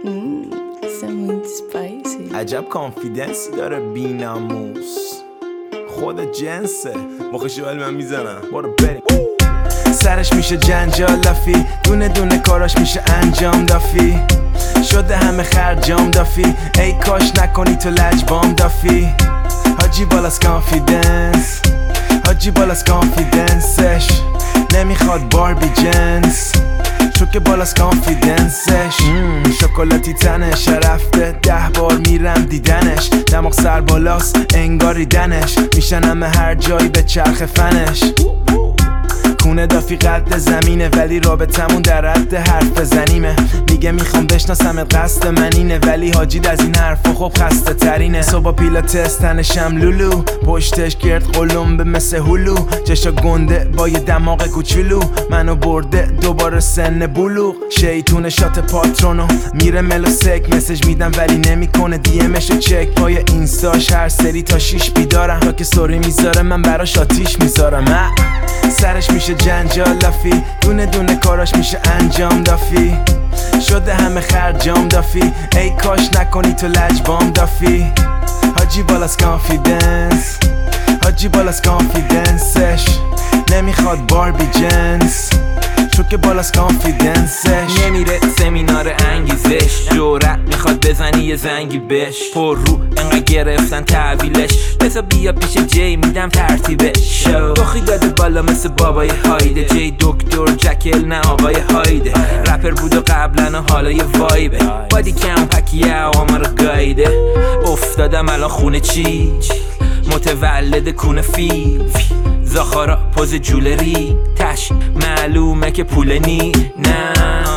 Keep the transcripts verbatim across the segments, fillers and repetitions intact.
عجب کانفیدنسی داره بیناموس، خود جنسه. مخشی ولی من میزنم، برو بریم. سرش میشه جنجال لفی، دونه دونه کاراش میشه انجام دافی. شده همه خرجام دافی، ای کاش نکنی تو لجبام دافی. حاجی بالاس کانفیدنس، حاجی بالاس کانفیدنسش. نمیخواد باربی جنس، چون که بالاس کانفیدنسش. شکلاتی تنش رفته، ده بار میرم دیدنش. دماغ سر بالاس انگاری دنش، میشن همه هر جایی به چرخ فنش. کونه دافی قد زمینه، ولی رابطمون در حد حرف بزنیمه. میگه میخوام بشناسمت قصد من اینه، ولی حاجید از این حرفا خب خسته ترینه. صبح پیلاتس تنشم لولو، پشتش گرد قلمبه مثل هلو. چشا گنده با یه دماغ کوچولو، منو برده دوباره سن بلوغ. شیطون شات پاترونو میره ملو سک، مسیج میدم ولی نمیکنه دی امشو چک. پای اینستاش هر سری تا شیش بیدارم، تا که سوری میذاره من براش آتیش میذارم. سرش میشه جنجال لفی، دونه دونه کاراش میشه انجام دافی. شده همه خرجام دافی، ای کاش نکنی تو لجبام دافی. حاجی بالاس کانفیدنس، حاجی بالاس کانفیدنسش. نمیخواد باربی جنس، چون که بالاس کانفیدنسش. نمیره سمینار انگیزش، جرأت میخواد بزنی یه زنگی بش. پر رو انقدر گرفتن تحویلش، بسا بیا پیش جی میدم ترتیبش. دخی داده بالا مثل بابای هایده، جی دکتر جکل نه آقای هایده. رپر بود و قبلا و حالا یه وایبه، بادی کم پکیه آما رو گایده. افتادم الان خونه چی متولد کونه فیل. زاخارا پوز جولری تش، معلومه که پول نی. نه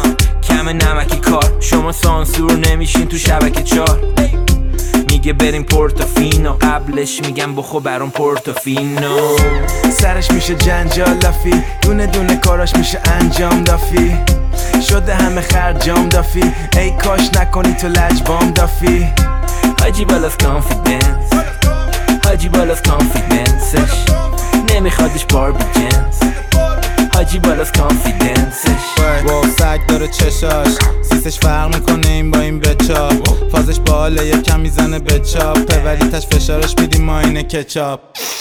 کم نمکی کار، شما سانسور نمیشین تو شبکه چار. میگه بریم پورتوفینو، قبلش میگم بخو برام پورتوفینو. سرش میشه جنجال لفی، دونه دونه کاراش میشه انجام دافی. شده همه خرجام دافی، ای کاش نکنی تو لجبام دافی. حاجی بالاس کانفیدنس، حاجی بالاس کانفیدنسش. نمیخوادش باربی جنس، حاجی بالاس کانفیدنسش. واو سگ داره چشاش، سیسش فرق میکنه این با این بچا. فازش باله یکم میزنه به چاپه، ولی تش فشارش میدیم ما اینه کچاپ.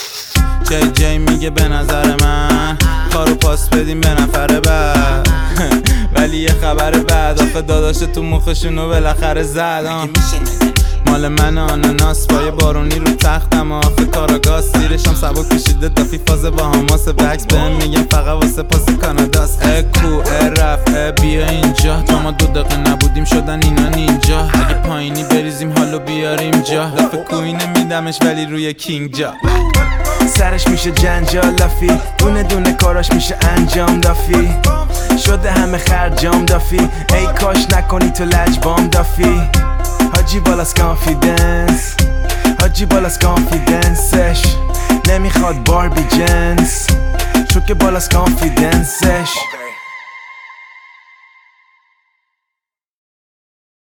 جی جی میگه به نظر من کارو پاس بدیم به نفر بعد. ولی یه خبر بعد، آخه داداش تو مخشونو بالاخره زد. مال من آناناس با یه بارونی رو تختم، آخه کاراگاز زیرشم سبک کشیده دافی. فاز با هماس بکس بهم میگم فقط واسه پاس کاناداست. اه کو اه رف اه بیا اینجا، تا ما دو دقیقه نبودیم شدن اینا نینجا. اگه پایینی بریزیم حالو بیاریم جا، لفه کوینه میدمش ولی روی کینگ جا. سرش میشه جنجال لفی، دونه دونه کاراش میشه انجام دافی. شده همه خرجام دافی، ای کاش نکنی تو لجبام دافی. حاجی بالاس کانفیدنس، حاجی بالاس کانفیدنسش. نمیخواد باربی جنس، چون که بالاس کانفیدنسش.